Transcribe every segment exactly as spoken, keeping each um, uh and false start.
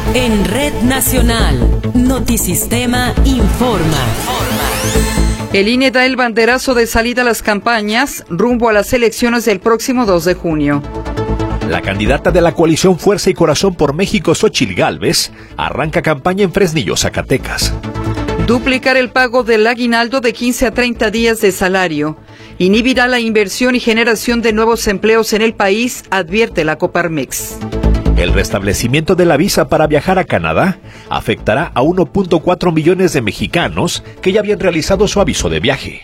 En Red Nacional, Notisistema informa. El I N E da el banderazo de salida a las campañas rumbo a las elecciones del próximo dos de junio. La candidata de la coalición Fuerza y Corazón por México, Xóchitl Gálvez, arranca campaña en Fresnillo, Zacatecas. Duplicar el pago del aguinaldo de quince a treinta días de salario inhibirá la inversión y generación de nuevos empleos en el país, advierte la Coparmex. El restablecimiento de la visa para viajar a Canadá afectará a uno punto cuatro millones de mexicanos que ya habían realizado su aviso de viaje.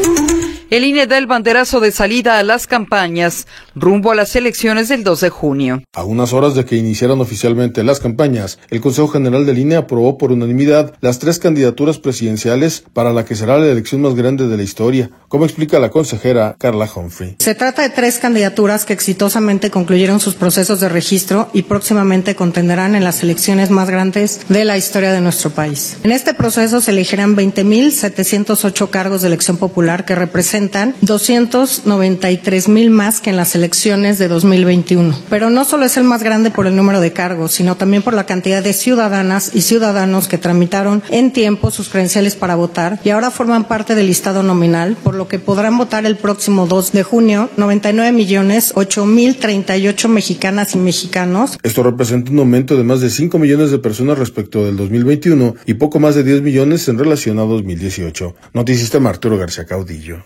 El I N E da el banderazo de salida a las campañas rumbo a las elecciones del dos de junio. A unas horas de que iniciaran oficialmente las campañas, el Consejo General del I N E aprobó por unanimidad las tres candidaturas presidenciales para la que será la elección más grande de la historia, como explica la consejera Carla Humphrey. Se trata de tres candidaturas que exitosamente concluyeron sus procesos de registro y próximamente contenderán en las elecciones más grandes de la historia de nuestro país. En este proceso se elegirán veinte mil setecientos ocho cargos de elección popular que representan doscientos noventa y tres mil más que en las elecciones de dos mil veintiuno. Pero no solo es el más grande por el número de cargos, sino también por la cantidad de ciudadanas y ciudadanos que tramitaron en tiempo sus credenciales para votar y ahora forman parte del listado nominal, por lo que podrán votar el próximo dos de junio noventa y nueve millones ocho mil treinta y ocho mexicanas y mexicanos. Esto representa un aumento de más de cinco millones de personas respecto del dos mil veintiuno y poco más de diez millones en relación a dos mil dieciocho. Notisistema Arturo García Caudillo.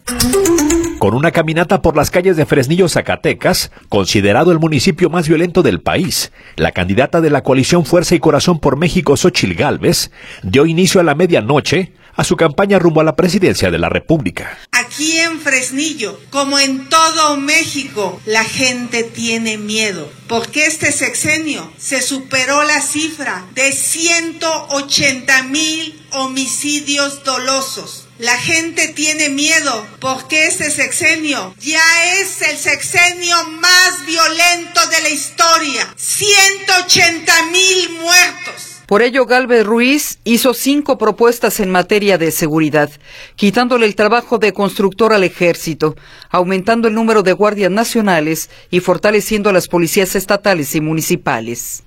Con una caminata por las calles de Fresnillo, Zacatecas, considerado el municipio más violento del país, la candidata de la coalición Fuerza y Corazón por México, Xóchitl Gálvez, dio inicio a la medianoche a su campaña rumbo a la presidencia de la República. Aquí en Fresnillo, como en todo México, la gente tiene miedo, porque este sexenio se superó la cifra de ciento ochenta mil homicidios dolosos. La gente tiene miedo porque este sexenio ya es el sexenio más violento de la historia. ciento ochenta mil muertos. Por ello, Gálvez Ruiz hizo cinco propuestas en materia de seguridad, quitándole el trabajo de constructor al ejército, aumentando el número de guardias nacionales y fortaleciendo a las policías estatales y municipales.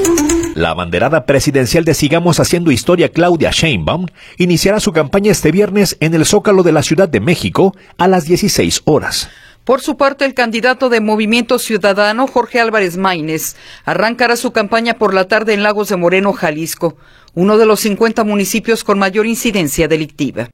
La abanderada presidencial de Sigamos Haciendo Historia, Claudia Sheinbaum, iniciará su campaña este viernes en el Zócalo de la Ciudad de México a las dieciséis horas. Por su parte, el candidato de Movimiento Ciudadano, Jorge Álvarez Maínez, arrancará su campaña por la tarde en Lagos de Moreno, Jalisco, uno de los cincuenta municipios con mayor incidencia delictiva.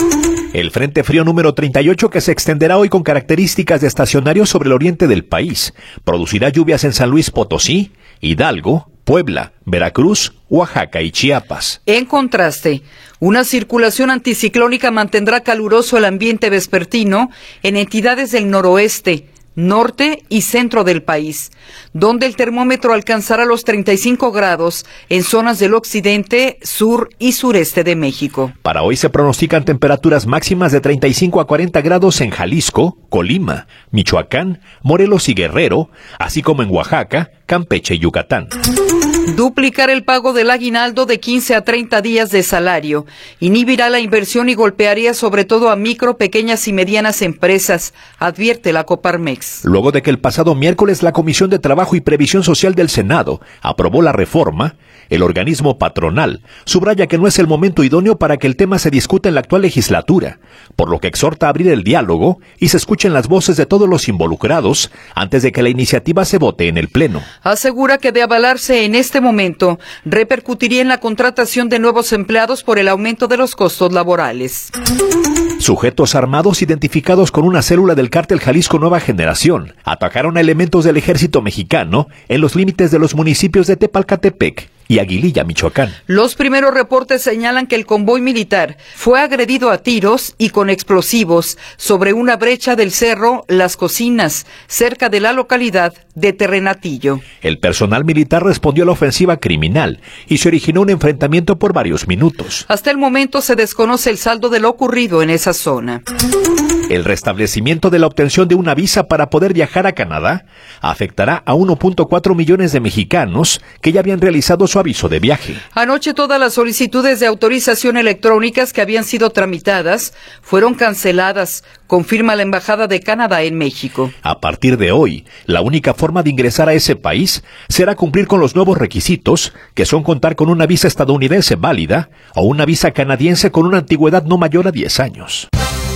El Frente Frío número treinta y ocho, que se extenderá hoy con características de estacionario sobre el oriente del país, producirá lluvias en San Luis Potosí, Hidalgo, Puebla, Veracruz, Oaxaca y Chiapas. En contraste, una circulación anticiclónica mantendrá caluroso el ambiente vespertino en entidades del noroeste, norte y centro del país, donde el termómetro alcanzará los treinta y cinco grados en zonas del occidente, sur y sureste de México. Para hoy se pronostican temperaturas máximas de treinta y cinco a cuarenta grados en Jalisco, Colima, Michoacán, Morelos y Guerrero, así como en Oaxaca, Campeche y Yucatán. Duplicar el pago del aguinaldo de quince a treinta días de salario inhibirá la inversión y golpearía sobre todo a micro, pequeñas y medianas empresas, advierte la Coparmex. Luego de que el pasado miércoles la Comisión de Trabajo y Previsión Social del Senado aprobó la reforma, el organismo patronal subraya que no es el momento idóneo para que el tema se discuta en la actual legislatura, por lo que exhorta a abrir el diálogo y se escuchen las voces de todos los involucrados antes de que la iniciativa se vote en el Pleno. Asegura que de avalarse en este momento, repercutiría en la contratación de nuevos empleados por el aumento de los costos laborales. Sujetos armados identificados con una célula del cártel Jalisco Nueva Generación atacaron a elementos del ejército mexicano en los límites de los municipios de Tepalcatepec y Aguililla, Michoacán. Los primeros reportes señalan que el convoy militar fue agredido a tiros y con explosivos sobre una brecha del cerro Las Cocinas, cerca de la localidad de Terrenatillo. El personal militar respondió a la ofensiva criminal y se originó un enfrentamiento por varios minutos. Hasta el momento se desconoce el saldo de lo ocurrido en esa zona. El restablecimiento de la obtención de una visa para poder viajar a Canadá afectará a uno punto cuatro millones de mexicanos que ya habían realizado su su aviso de viaje. Anoche todas las solicitudes de autorización electrónicas que habían sido tramitadas fueron canceladas, confirma la Embajada de Canadá en México. A partir de hoy, la única forma de ingresar a ese país será cumplir con los nuevos requisitos, que son contar con una visa estadounidense válida o una visa canadiense con una antigüedad no mayor a diez años.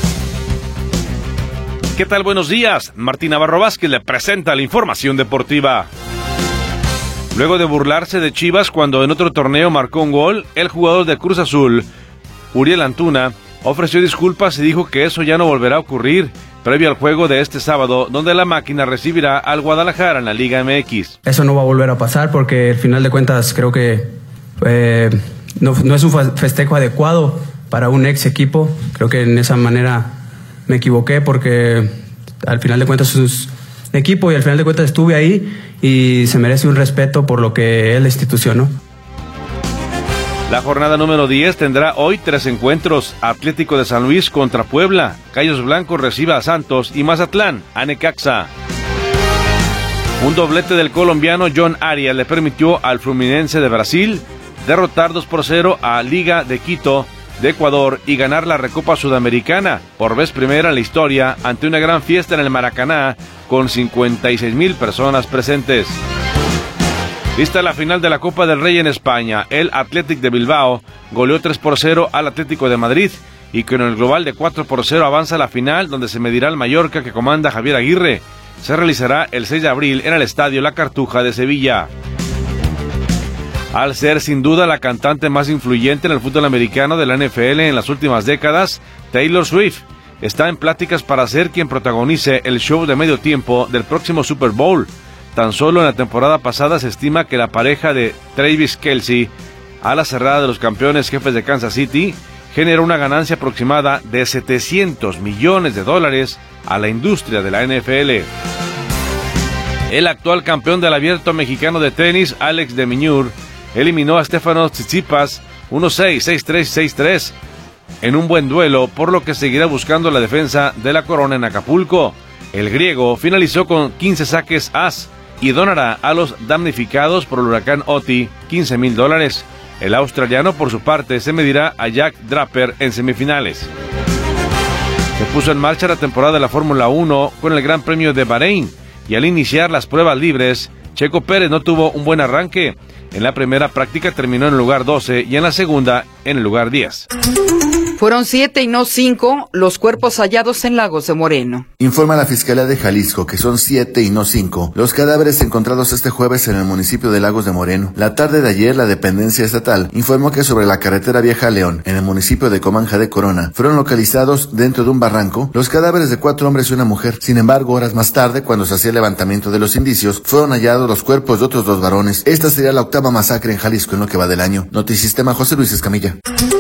¿Qué tal? Buenos días. Martín Navarro Vázquez le presenta la información deportiva. Luego de burlarse de Chivas cuando en otro torneo marcó un gol, el jugador de Cruz Azul, Uriel Antuna, ofreció disculpas y dijo que eso ya no volverá a ocurrir, previo al juego de este sábado, donde la máquina recibirá al Guadalajara en la Liga M X. Eso no va a volver a pasar porque al final de cuentas creo que eh, no, no es un festejo adecuado para un ex equipo. Creo que en esa manera me equivoqué porque al final de cuentas es un equipo y al final de cuentas estuve ahí y se merece un respeto por lo que es la institución, ¿no? La jornada número diez tendrá hoy tres encuentros: Atlético de San Luis contra Puebla, Gallos Blancos recibe a Santos y Mazatlán a Necaxa. Un doblete del colombiano John Arias le permitió al Fluminense de Brasil derrotar dos por cero a Liga de Quito de Ecuador y ganar la Recopa Sudamericana por vez primera en la historia ante una gran fiesta en el Maracaná con cincuenta y seis mil personas presentes. Lista la final de la Copa del Rey en España. El Athletic de Bilbao goleó tres por cero al Atlético de Madrid y con el global de cuatro por cero avanza a la final, donde se medirá el Mallorca que comanda Javier Aguirre. Se realizará el seis de abril en el Estadio La Cartuja de Sevilla. Al ser sin duda la cantante más influyente en el fútbol americano de la N F L en las últimas décadas, Taylor Swift está en pláticas para ser quien protagonice el show de medio tiempo del próximo Super Bowl. Tan solo en la temporada pasada se estima que la pareja de Travis Kelce, a la cerrada de los campeones jefes de Kansas City, generó una ganancia aproximada de setecientos millones de dólares a la industria de la N F L. El actual campeón del abierto mexicano de tenis, Alex de Minaur, eliminó a Stefanos Tsitsipas uno seis, seis tres, seis tres en un buen duelo, por lo que seguirá buscando la defensa de la corona en Acapulco. El griego finalizó con quince saques as y donará a los damnificados por el huracán Oti quince mil dólares. El australiano, por su parte, se medirá a Jack Draper en semifinales. Se puso en marcha la temporada de la Fórmula uno con el Gran Premio de Bahrein y al iniciar las pruebas libres, Checo Pérez no tuvo un buen arranque. En la primera práctica terminó en el lugar doce y en la segunda en el lugar diez. Fueron siete y no cinco los cuerpos hallados en Lagos de Moreno. Informa la Fiscalía de Jalisco que son siete y no cinco los cadáveres encontrados este jueves en el municipio de Lagos de Moreno. La tarde de ayer, la dependencia estatal informó que sobre la carretera Vieja a León, en el municipio de Comanja de Corona, fueron localizados dentro de un barranco los cadáveres de cuatro hombres y una mujer. Sin embargo, horas más tarde, cuando se hacía el levantamiento de los indicios, fueron hallados los cuerpos de otros dos varones. Esta sería la octava masacre en Jalisco en lo que va del año. Notisistema, José Luis Escamilla.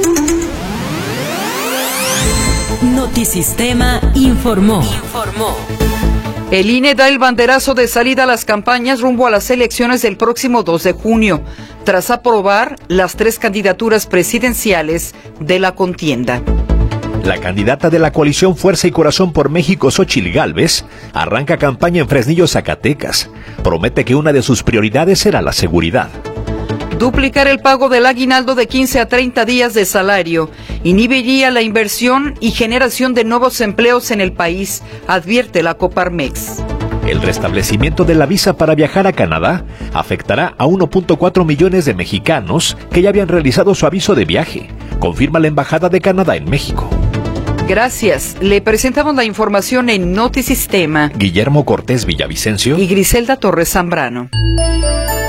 Notisistema informó. Informó. El I N E da el banderazo de salida a las campañas rumbo a las elecciones del próximo dos de junio, tras aprobar las tres candidaturas presidenciales de la contienda. La candidata de la coalición Fuerza y Corazón por México, Xóchitl Gálvez, arranca campaña en Fresnillo, Zacatecas. Promete que una de sus prioridades será la seguridad. Duplicar el pago del aguinaldo de quince a treinta días de salario inhibiría la inversión y generación de nuevos empleos en el país, advierte la Coparmex. El restablecimiento de la visa para viajar a Canadá afectará a uno punto cuatro millones de mexicanos que ya habían realizado su aviso de viaje, confirma la Embajada de Canadá en México. Gracias. Le presentamos la información en Notisistema. Guillermo Cortés Villavicencio y Griselda Torres Zambrano.